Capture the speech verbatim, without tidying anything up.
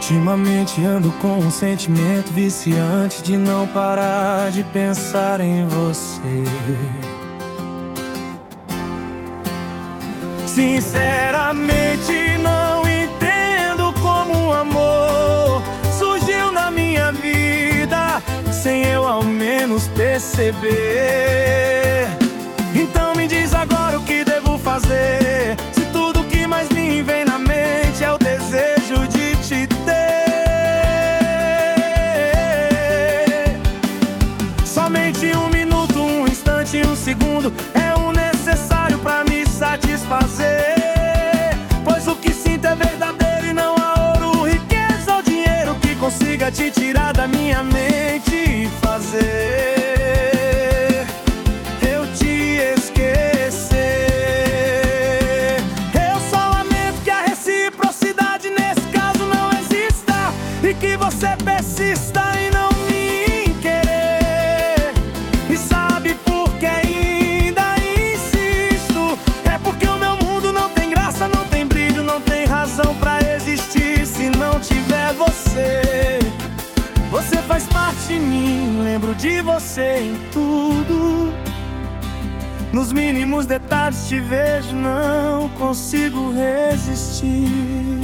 Ultimamente ando com um sentimento viciante de não parar de pensar em você. Sinceramente não entendo como o amor surgiu na minha vida sem eu ao menos perceber. Então me diz agora o que devo fazer, se tudo que mais me vem na mente é o desejo de te ter. Somente um minuto, um instante, um segundo é o necessário pra me satisfazer, pois o que sinto é verdadeiro e não há ouro, riqueza ou dinheiro que consiga te tirar da minha mente e fazer eu te esquecer. Eu só lamento que a reciprocidade nesse caso não exista e que você persista em não me querer. E sabe por que ainda insisto? É porque o meu mundo não tem graça, não tem brilho, não tem razão pra existir se não tiver você. Você faz parte de mim, lembro de você em tudo. Nos mínimos detalhes te vejo, não consigo resistir.